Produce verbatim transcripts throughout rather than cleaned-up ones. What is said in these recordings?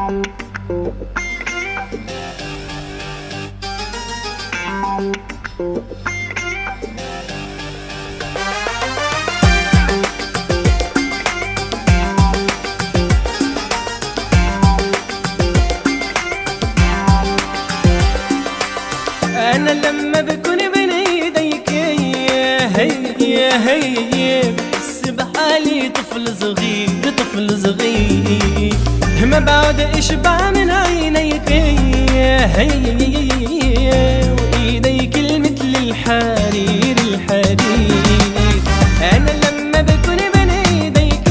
أنا لما بكون بين ايديك هي هي بحس بحالي طفل صغير طفل صغير، ما بعد اشبع من عينيك هي وايديك المثل الحرير الحرير. أنا لما بكون بين ايديك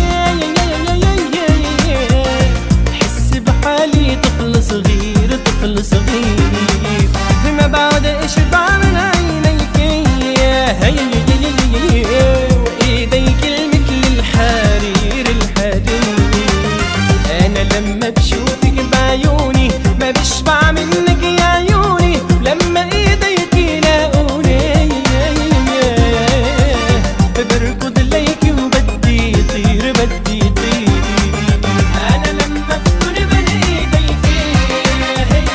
بحس بحالي طفل صغير طفل صغير، ما بعد اشبع من عينيك هي وايديك المثل الحرير الحرير. انا لما بشوفك بعيوني ما بشبع منك يا عيوني، لما ايديك يلاقوني بركض ليك وبدي طير بدي طير. انا لما بكون بين ايديك هي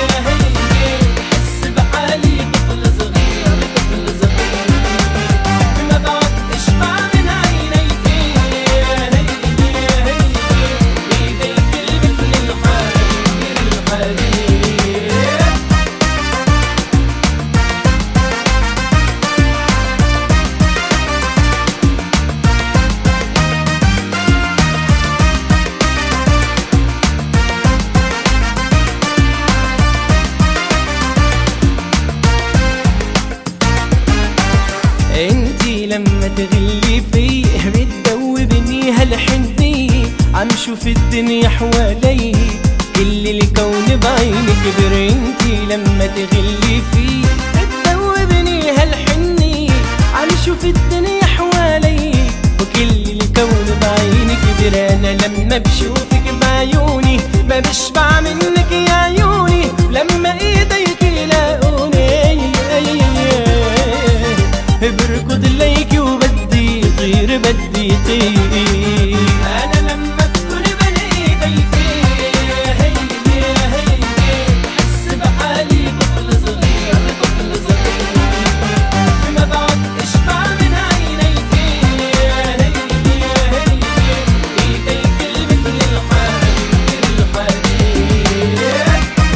انتي لما تغلي فيه بتدوبني هالحنية، عم شوف الدنيا حوالي كل الكون بعيني كبر. انتي لما تغلي فيه بتدوبني هالحنية، عم شوف الدنيا حوالي وكل الكون بعيني كبر. انا لما بشوفك بعيوني ما بشبع منك يا عيوني، لما ايديك يلاقوني بركض ليك وبدي طير بدي طير. انا لما بكون بين ايديك هي هي بحس بحالي طفل صغير طفل صغير، ما بعد اشبع من عينيك هي هي ايديك المثل الحرير الحرير.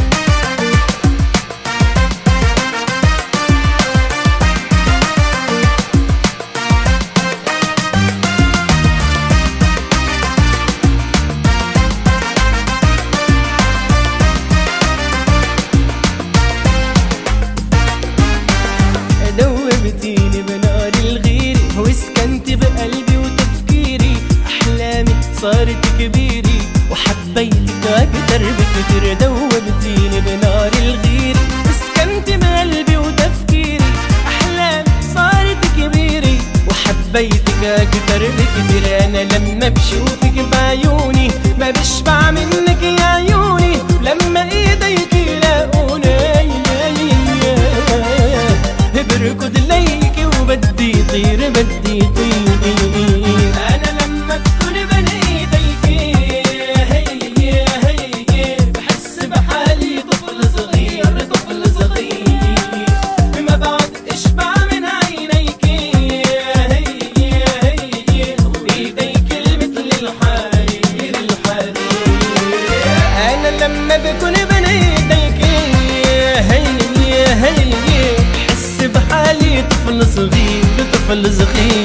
دوبتيني بنار الغير وسكنت بقلبي وتفكيري، أحلامي صارت كبيري وحبيتك أكتر بكتير. دوبتيني بنار الغير وسكنت بقلبي وتفكيري، أحلامي صارت كبيري وحبيتك أكتر بكتير. أنا لما بشوفك بعيوني ما بشبع منك يا عيوني، لما إيديك يلاقوني بركض ليك وبدي طير بدي طير. انا لما بكون بين ايديك هي هي بحس بحالي طفل صغير طفل صغير، ما بعد اشبع من عينيك هي هي وايديك المثل الحرير الحرير. انا لما بكون بين ايديك هي هي بحس بحالي طفل صغير طفل صغير.